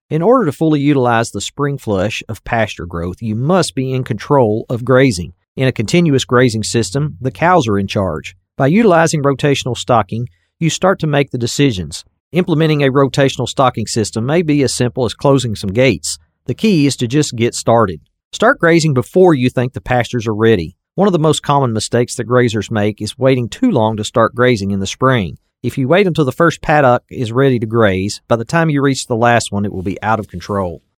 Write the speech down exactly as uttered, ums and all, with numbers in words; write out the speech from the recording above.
In order to fully utilize the spring flush of pasture growth, you must be in control of grazing. In a continuous grazing system, the cows are in charge. By utilizing rotational stocking, you start to make the decisions. Implementing a rotational stocking system may be as simple as closing some gates. The key is to just get started. Start grazing before you think the pastures are ready. One of the most common mistakes that grazers make is waiting too long to start grazing in the spring. If you wait until the first paddock is ready to graze, by the time you reach the last one, it will be out of control.